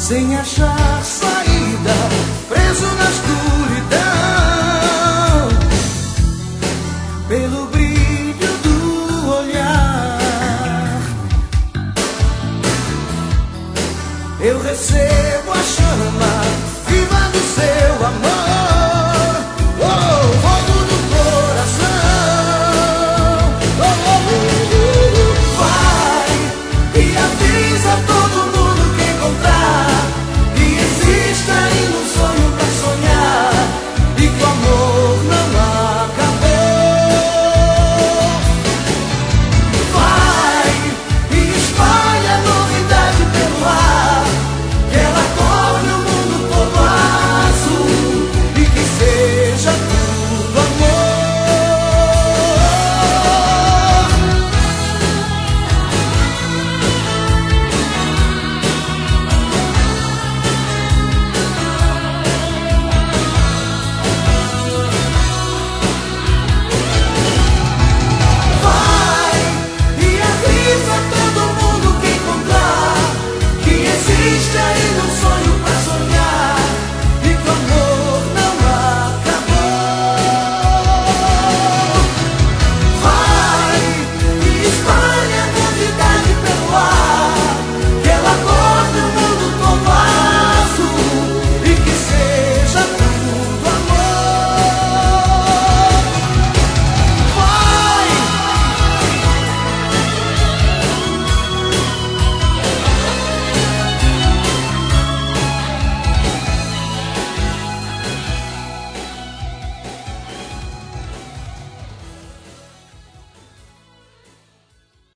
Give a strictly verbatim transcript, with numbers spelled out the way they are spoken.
sem achar saída, preso na escuridão, pelo brilho do olhar. Eu recebo a chama viva do seu amor, oh, fogo no coração. Oh, oh, oh, oh. Vai e avisa todo mundo que encontrar que existe ainda um sonho pra sonhar e que o amor não acabou. Vai e espalha a novidade pelo ar, que ela